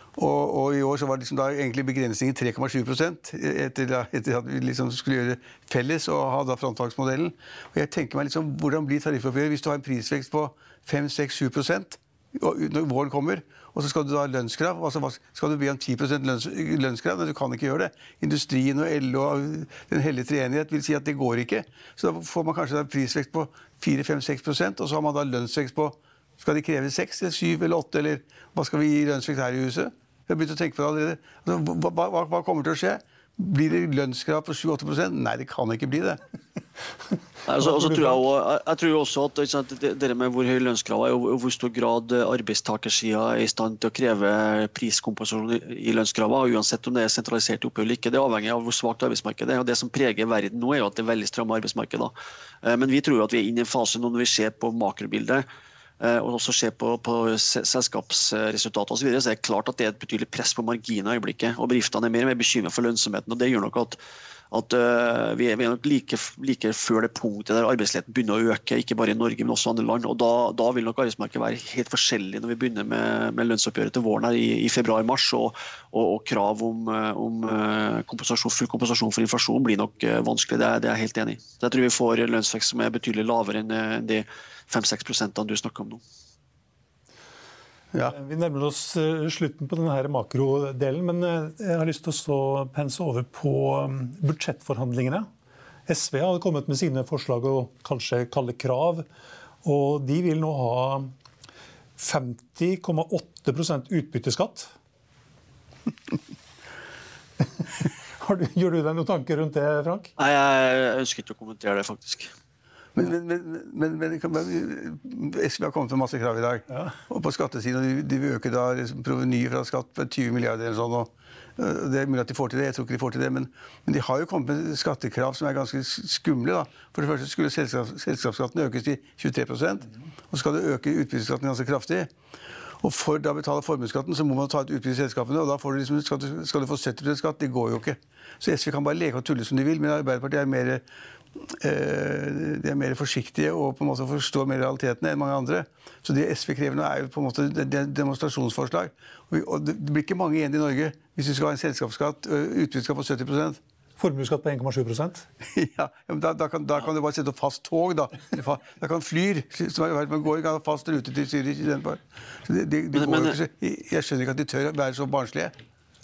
Speaker 4: Og i år så var det liksom da egentlig begrensningen 3,7% etter at vi liksom skulle gjøre felles og ha da frontfagsmodellen. Og jeg tenker meg liksom, hvordan blir tariffoppgjøret hvis du har en prisvekst på 5-6-7% når våren kommer, og så skal du da ha lønnskrav, altså skal du be om 10% lønnskrav, men du kan ikke gjøre det. Industrien og LO og den hellige treenighet vil si at det går ikke. Så da får man kanskje da prisvekst på 4-5-6%, og så har man da lønnsvekst på, skal de kreve 6, 7 eller 8, eller hva skal vi gi lønnsvekst her i huset? Jeg har begynt å tenke på det allerede. Altså, hva kommer til å skje? Blir det lønnskrav på 7-8%? Nei, det kan ikke bli det.
Speaker 5: Jeg tror også at det med hvor høy lønnskrav er, og hvor stor grad arbeidstakersiden er i stand til å kreve priskompensasjon i lønnskravet, uansett om det er sentralisert oppgjør eller ikke. Det er avhengig av hvor svagt arbeidsmarkedet er, og det som preger verden nå er jo at det er veldig stramme arbeidsmarkeder. Men vi tror at vi er inne i en fase nå når vi ser på makrobildet, og også se på selskapsresultater og så videre, så er det klart at det er et betydelig press på marginer i øyeblikket, og bedriftene er mer og mer bekymret for lønnsomheten, og det gjør nok at vi er nok like før det punktet der arbeidsledigheten begynner å øke, ikke bare i Norge, men også i andre land, og da vil nok arbeidsmarkedet være helt forskjellig når vi begynner med lønnsoppgjøret til våren her i februar-mars, og krav om full kompensasjon for inflasjon blir nok vanskelig, det er jeg helt enig i. Så jeg tror vi får lønnsvekst som er betydelig lavere enn de 5-6% du snakker om nå.
Speaker 3: Ja. Vi nærmer oss slutten på denne makrodelen, men jeg har lyst til å pense over på budsjettforhandlingene. SV har kommet med sine forslag og kanskje kalle krav, og de vil nå ha 50,8% utbytteskatt. Gjør du deg noen tanker rundt det, Frank?
Speaker 5: Nei, jeg ønsker ikke å kommentere det faktisk.
Speaker 4: Men SV har kommet med masse krav i dag, og på skattesiden, og de vil øke da provenyet fra skatt på 20 milliarder eller sånn, og det er mulig at de får til det, jeg tror ikke de får til det, men de har jo kommet med skattekrav som er ganske skumle da. For det første skulle selskapsskatten økes til 23%, og så skal det øke utbytteskatten ganske kraftig. Og for da å betale formuesskatten, så må man ta et utbytte i selskapene, og da får du liksom, skal du få 70% skatt, det går jo ikke. Så SV kan bare leke og tulle som de vil, men Arbeiderpartiet de er mer forsiktige og på en måte forstår mer realitetene enn mange andre. Så det SV krever nå er jo på en måte demonstrasjonsforslag. Og det blir ikke mange igjen i Norge hvis vi skal ha en selskapsskatt, utbytteskatt på 70%.
Speaker 3: Formuesskatt på 1,7%.
Speaker 4: Ja, men da kan du bare sette opp fast tog, da. Da kan flyr, man går ikke fast rute til Zürich i den bare. Så det går ikke, jeg skjønner ikke at de tør være så barnslige.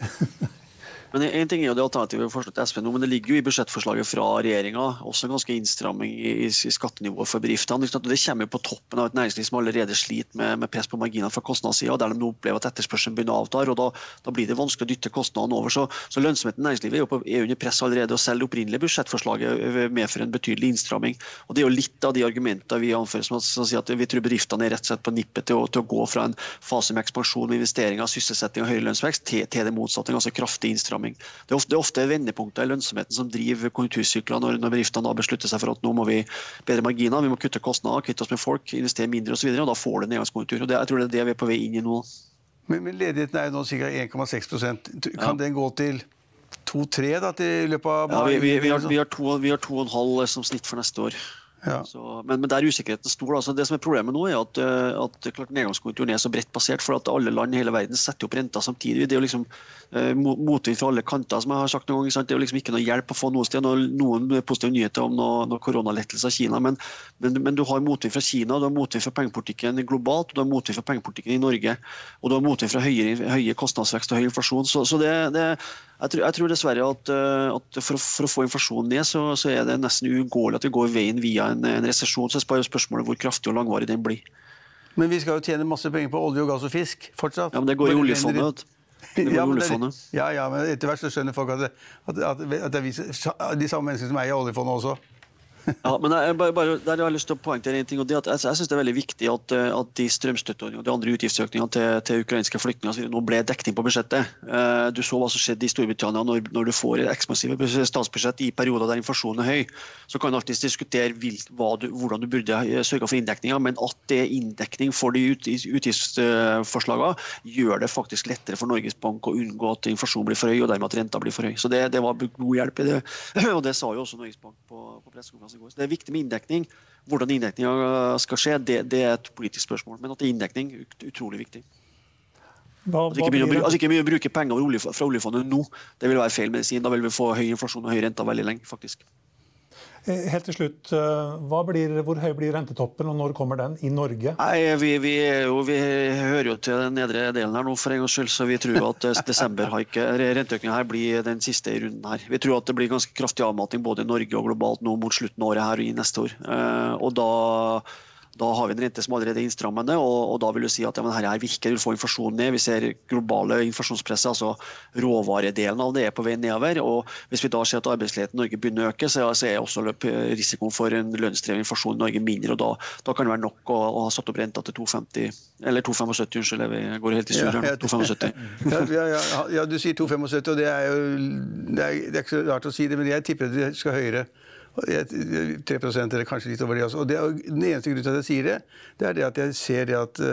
Speaker 5: Men en ting jo det alternativet foreslått til SV nå, men det ligger jo i budsjettforslaget fra regjeringen også ganske innstramming i skattenivået for bedriftene. Det kommer jo på toppen av et næringsliv som allerede sliter med press på marginene fra kostnadssiden, der de nå opplever at etterspørselen begynner å avta, og da blir det vanskelig å dytte kostnadene over. Så lønnsomheten i næringslivet er under press allerede, og selv det opprinnelige budsjettforslaget medfører en betydelig innstramming. Og det er jo litt av de argumentene vi anfører som sier at vi tror bedriftene er rett og slett på nippet til å gå fra en fase med ekspansjon, med investeringer, sysselsetting og høy lønnsvekst til det motsatte, altså kraftig innstramming. Det er ofte vendepunkter i lønnsomheten som driver konjunktursykler når bedriftene da beslutter seg for at nå må vi bedre marginer, vi må kutte kostnader, kutte oss med folk, investere mindre og så videre, og da får det nedgangskonjunktur. Og jeg tror det er det vi er på vei inn i nå.
Speaker 4: Men ledigheten er jo nå ca. 1,6%. Kan den gå til 2-3 da, til løpet av mai?
Speaker 5: Ja, vi har 2,5 som snitt for neste år.
Speaker 4: Ja.
Speaker 5: Men der er usikkerheten stor. Altså, det som er problemet nå er at klart nedgangskonjunkturen er så bredt basert, for at alle land i hele verden setter opp renta samtidig. Det er jo liksom motvind fra alle kanter, som jeg har sagt noen ganger. Det er jo liksom ikke noe hjelp å få noe sted. Noen positive nyheter om noe koronalettelse av Kina, men du har motvind fra Kina, du har motvind fra pengepolitikken globalt, og du har motvind fra pengepolitikken i Norge, og du har motvind fra høye kostnadsvekst og høy inflasjon. Så jeg tror dessverre at for å få inflasjonen ned, så er det nesten uunngåelig at vi går veien via en resesjon. Så er spørsmålet hvor kraftig og langvarig den blir. Men
Speaker 4: vi skal jo tjene masse penger på olje og gass og fisk, fortsatt.
Speaker 5: Ja, men det går i oljefondet.
Speaker 4: Ja, men etter hvert så skjønner folk at det er de samme menneskene som eier oljefondet også.
Speaker 5: Ja, men der har jeg lyst til å poengtere en ting, og det at jeg synes det er veldig viktig at de strømstøtteordningene og de andre utgiftsøkningene til ukrainske flyktninger nå ble dekning på budsjettet. Du så hva som skjedde i Storbritannia når du får et ekspansivt statsbudsjett i perioder der inflasjonen er høy. Så kan du alltid diskutere hvordan du burde sørge for inndekninger, men at det er inndekning for de utgiftsforslagene gjør det faktisk lettere for Norges Bank å unngå at inflasjonen blir for høy, og dermed at renta blir for høy. Så det var god hjelp i det, og det sa jo også Norges Bank på pressekonferansen. Så det er viktig med inndekning. Hvordan inndekningen skal skje, det er et politisk spørsmål. Men at det er inndekning, utrolig viktig. Ikke begynne å bruke penger fra oljefondet nå. Det vil være feil medisin. Da vil vi få høy inflasjon og høy rente veldig lenge, faktisk.
Speaker 3: Helt til slutt, hvor høy blir rentetoppen, og når kommer den i Norge?
Speaker 5: Nei, vi hører jo til den nedre delen her nå for en gangs skyld, så vi tror at renteøkningen her blir den siste i runden her. Vi tror at det blir ganske kraftig avmating både i Norge og globalt nå mot slutten av året her og i neste år. Og da har vi en rente som allerede er innstrammende, og da vil du si at her virker, du får inflasjonen ned. Vi ser globale inflasjonspresset, altså råvaredelen av det er på vei nedover, og hvis vi da ser at arbeidsledigheten i Norge begynner å øke, så er også risikoen for en lønnsdrevet inflasjon i Norge mindre, og da kan det være nok å ha satt opp renta til 2,50, eller 2,75, unnskyld, vi går helt i sur her, 2,75.
Speaker 4: Ja, du sier 2,75, og det er ikke så rart å si det, men jeg tipper at det skal høyere. 3% eller kanskje litt over det også. Og den eneste grunnen til at jeg sier det er det at jeg ser det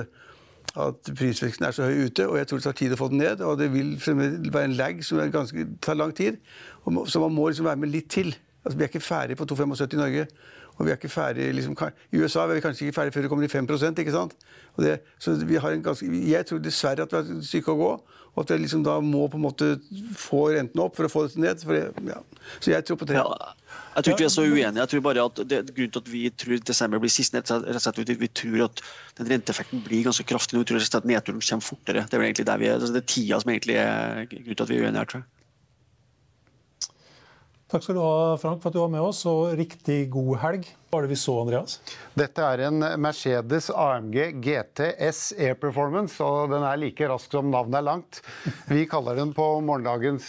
Speaker 4: at prisveksten er så høy ute, og jeg tror det tar tid å få den ned, og det vil være en lag som tar lang tid, så man må liksom være med litt til. Altså, vi er ikke ferdig på 2,75 i Norge, og vi er ikke ferdig, i USA er vi kanskje ikke ferdig før det kommer i 5%, ikke sant? Så vi har jeg tror dessverre at vi har et stykke å gå, og at vi da må på en måte få renten opp for å få det ned, så jeg tror på det.
Speaker 5: Jeg tror ikke vi er så uenige. Jeg tror bare at grunnen til at vi tror desember blir sist nett, rett og slett vi tror at den renteeffekten blir ganske kraftig, og vi tror at nedturen kommer fortere. Det er vel egentlig der vi er. Det er tida som egentlig er grunnen til at vi er uenige her, tror jeg.
Speaker 3: Takk skal du ha, Frank, for at du var med oss, og riktig god helg. Hva var det vi så, Andreas?
Speaker 6: Dette er en Mercedes AMG GT-S Air Performance, og den er like rask som navnet er langt. Vi kaller den på morgendagens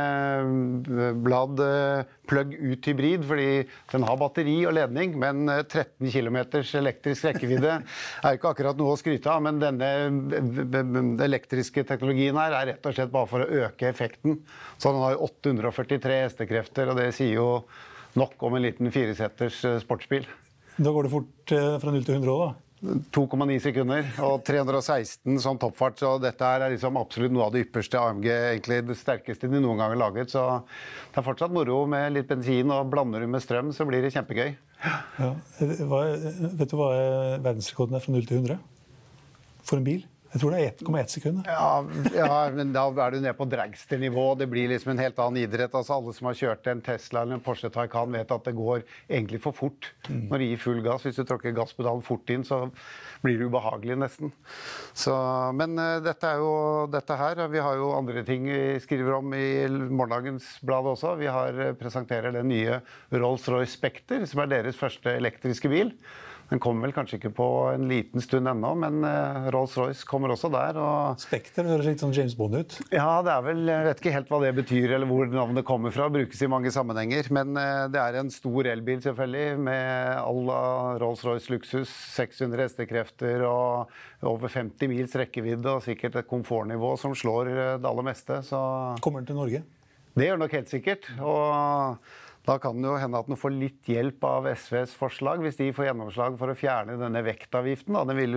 Speaker 6: blad plug-ut hybrid, fordi den har batteri og ledning, men 13 kilometers elektrisk rekkevidde er ikke akkurat noe å skryte av, men denne elektriske teknologien her er rett og slett bare for å øke effekten. Så den har 843 hestekrefter, og det sier jo nok om en liten 4-seters sportsbil.
Speaker 3: Da går det fort fra 0 til 100 også, da?
Speaker 6: 2,9 sekunder, og 316 som toppfart, så dette er liksom absolutt noe av det ypperste AMG, egentlig det sterkeste de noen gang har laget, så det er fortsatt moro med litt bensin, og blander du med strøm, så blir det kjempegøy.
Speaker 3: Ja. Vet du hva verdensrekorden er fra 0 til 100? For en bil? Jeg tror det 1,1 sekund.
Speaker 6: Ja, men da du nede på dragster-nivå. Det blir liksom en helt annen idrett. Altså, alle som har kjørt en Tesla eller en Porsche Taycan vet at det går egentlig for fort når de gir full gass. Hvis du tråkker gasspedalen fort inn, så blir det ubehagelig nesten. Så, men dette her. Vi har jo andre ting vi skriver om i morgendagens blad også. Vi presenterer den nye Rolls-Royce Spectre, som deres første elektriske bil. Den kommer vel kanskje ikke på en liten stund ennå, men Rolls-Royce kommer også der. Og
Speaker 3: Spectre høres litt sånn James Bond ut.
Speaker 6: Ja, det vel, jeg vet ikke helt hva det betyr, eller hvor navnet kommer fra, brukes i mange sammenhenger. Men det en stor elbil selvfølgelig, med all Rolls-Royce luksus, 600 hestekrefter og over 50 mils rekkevidde, og sikkert et komfortnivå som slår det aller meste. Så
Speaker 3: kommer den til Norge?
Speaker 6: Det gjør nok helt sikkert, og da kan det jo hende at den får litt hjelp av SVs forslag, hvis de får gjennomslag for å fjerne denne vektavgiften.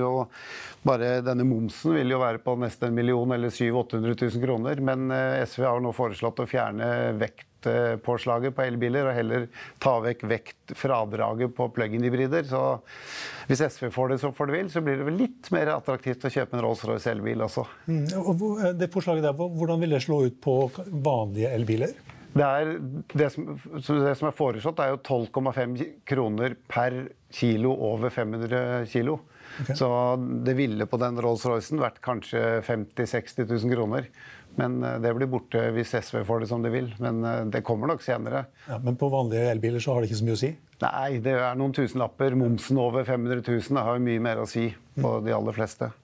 Speaker 6: Denne momsen vil jo være på nesten 1 million eller 700 000-800 000 kroner, men SV har nå foreslått å fjerne vektpåslaget på elbiler og heller ta vekk vektfradraget på plug-in-hybrider. Så hvis SV får det som de vil, så blir det vel litt mer attraktivt å kjøpe en Rolls-Royce elbil også.
Speaker 3: Det forslaget der, hvordan vil det slå ut på vanlige elbiler?
Speaker 6: Det som foreslått jo 12,5 kroner per kilo over 500 kilo. Okay. Så det ville på den Rolls-Roycen vært kanskje 50 000-60 000 kroner. Men det blir borte hvis SV får det som de vil. Men det kommer nok senere. Ja,
Speaker 3: men på vanlige elbiler så har det ikke så mye å si?
Speaker 6: Nei, det noen tusenlapper. Momsen over 500 000 har jo mye mer å si på de aller fleste.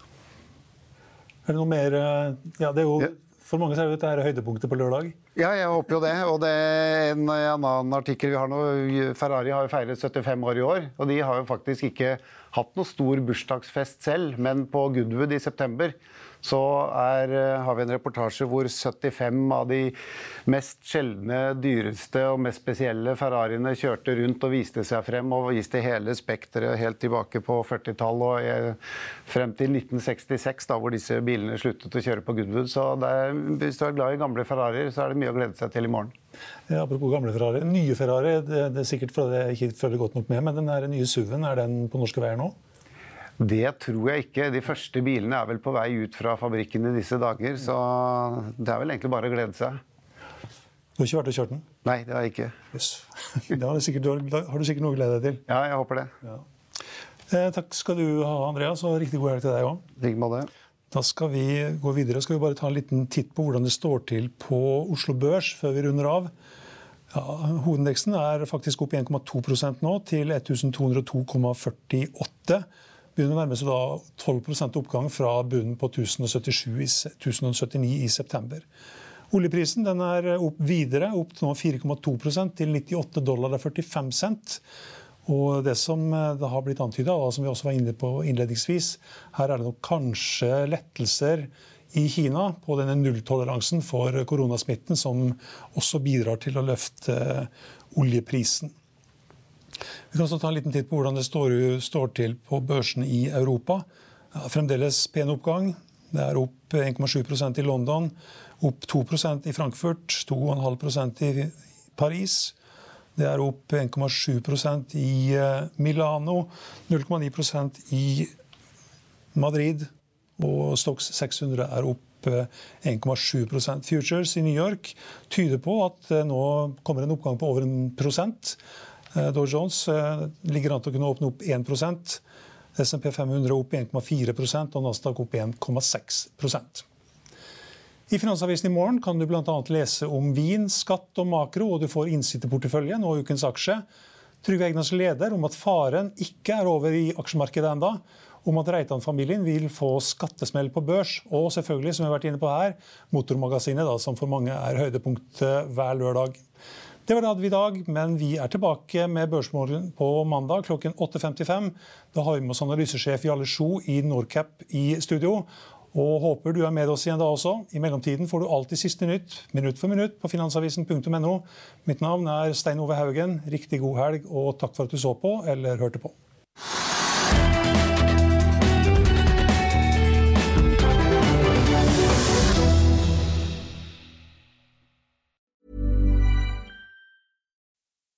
Speaker 3: Det noe mer? Ja, det jo... Ja. For mange så det dette høydepunktet på lørdag.
Speaker 6: Ja, jeg håper jo det. Og det en annen artikkel vi har nå. Ferrari har jo feiret 75 år i år, og de har jo faktisk ikke hatt noe stor bursdagsfest selv, men på Goodwood i september så har vi en reportasje hvor 75 av de mest sjeldne, dyreste og mest spesielle Ferrariene kjørte rundt og viste seg frem, og viste hele spektret helt tilbake på 40-tallet og frem til 1966, da, hvor disse bilene sluttet å kjøre på Goodwood. Så hvis du glad i gamle Ferrarier, så det mye å glede seg til i morgen.
Speaker 3: Ja, apropos gamle Ferrari. Nye Ferrari, det sikkert fordi jeg ikke følger godt nok med, men den nye SUV-en, den på norske veier nå?
Speaker 6: Det tror jeg ikke. De første bilene vel på vei ut fra fabrikken i disse dager, så det vel egentlig bare å glede seg.
Speaker 3: Du har ikke vært og kjørt den?
Speaker 6: Nei, det har jeg ikke.
Speaker 3: Yes. Da har du sikkert noe å glede deg til.
Speaker 6: Ja, jeg håper det.
Speaker 3: Ja. Takk skal du ha, Andreas, og riktig god helg til deg også.
Speaker 6: Like med det.
Speaker 3: Da skal vi gå videre. Skal vi bare ta en liten titt på hvordan det står til på Oslo Børs før vi runder av. Ja, hovedindeksen faktisk opp 1,2% nå til 1202,48. Begynner å nærme seg da 12% oppgang fra bunnen på 1079 i september. Oljeprisen den opp videre, opp nå 4,2% til $98,45. Og det som det har blitt antydet, og som vi også var inne på innledningsvis, her det nok kanskje lettelser i Kina på denne nulltoleransen for koronasmitten, som også bidrar til å løfte oljeprisen. Vi kan også ta en liten titt på hvordan det står til på børsen i Europa. Ja, fremdeles pen oppgang. Det opp 1,7% i London, opp 2% i Frankfurt, 2,5% i Paris. Det opp 1,7% i Milano, 0,9% i Madrid, og Stoxx 600 opp 1,7%. Futures i New York tyder på at nå kommer en oppgang på over 1%. Dow Jones ligger an til å kunne åpne opp 1%, S&P 500 opp 1,4% og Nasdaq opp 1,6%. I Finansavisen i morgen kan du blant annet lese om vin, skatt og makro, og du får innsitterporteføljen og ukens aksje. Trygve Egnas leder om at faren ikke over i aksjemarkedet enda, om at Reitan-familien vil få skattesmell på børs, og selvfølgelig, som vi har vært inne på her, Motormagasinet, da, som for mange høydepunktet hver lørdag. Det var det hadde vi i dag, men vi tilbake med Børsmorgen på mandag klokken 8.55. Da har vi med oss analysesjef Jarle Sjo i Nordcap i studio, og håper du med oss igjen da også. I mellomtiden får du alltid siste nytt, minutt for minutt, på finansavisen.no. Mitt navn Stein Ove Haugen. Riktig god helg, og takk for at du så på eller hørte på.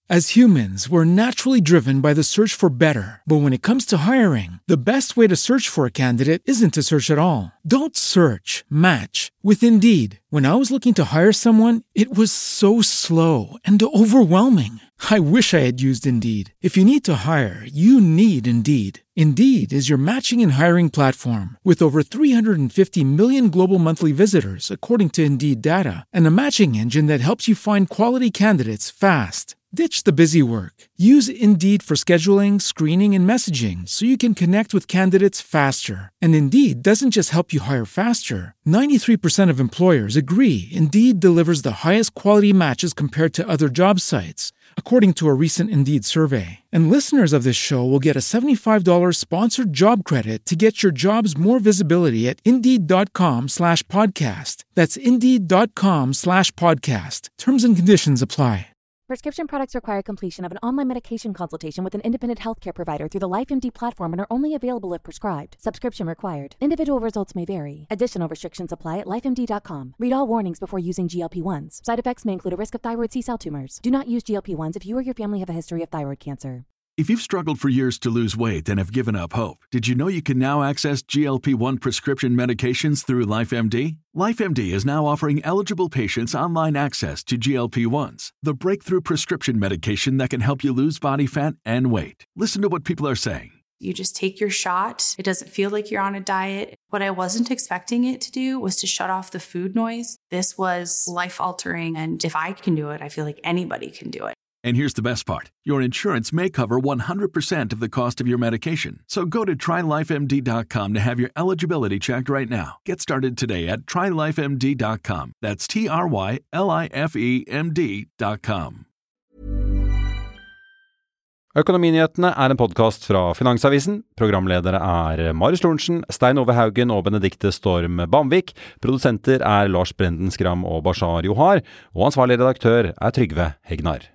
Speaker 7: As humans, we're naturally driven by the search for better. But when it comes to hiring, the best way to search for a candidate isn't to search at all. Don't search, match with Indeed. When I was looking to hire someone, it was so slow and overwhelming. I wish I had used Indeed. If you need to hire, you need Indeed. Indeed is your matching and hiring platform with over 350 million global monthly visitors, according to Indeed data, and a matching engine that helps you find quality candidates fast. Ditch the busy work. Use Indeed for scheduling, screening, and messaging so you can connect with candidates faster. And Indeed doesn't just help you hire faster. 93% of employers agree Indeed delivers the highest quality matches compared to other job sites, according to a recent Indeed survey. And listeners of this show will get a $75 sponsored job credit to get your jobs more visibility at Indeed.com/podcast. That's Indeed.com/podcast. Terms and conditions apply.
Speaker 8: Prescription products require completion of an online medication consultation with an independent healthcare provider through the LifeMD platform and are only available if prescribed. Subscription required. Individual results may vary. Additional restrictions apply at lifemd.com. Read all warnings before using GLP-1s. Side effects may include a risk of thyroid C-cell tumors. Do not use GLP-1s if you or your family have a history of thyroid cancer.
Speaker 9: If you've struggled for years to lose weight and have given up hope, did you know you can now access GLP-1 prescription medications through LifeMD? LifeMD is now offering eligible patients online access to GLP-1s, the breakthrough prescription medication that can help you lose body fat and weight. Listen to what people are saying.
Speaker 10: You just take your shot. It doesn't feel like you're on a diet. What I wasn't expecting it to do was to shut off the food noise. This was life-altering, and if I can do it, I feel like anybody can do it.
Speaker 9: And here's the best part. Your insurance may cover 100% of the cost of your medication. So go to TryLifeMD.com to have your eligibility checked right now. Get started today at TryLifeMD.com. That's TryLifeMD.com.
Speaker 2: Økonominyhetene en podcast fra Finansavisen. Programledere Marius Lorentzen, Stein Ove Haugen og Benedikte Storm Bamvik. Produsenter Lars Brenden Skram og Bashar Johar. Og ansvarlig redaktør Trygve Hegnar.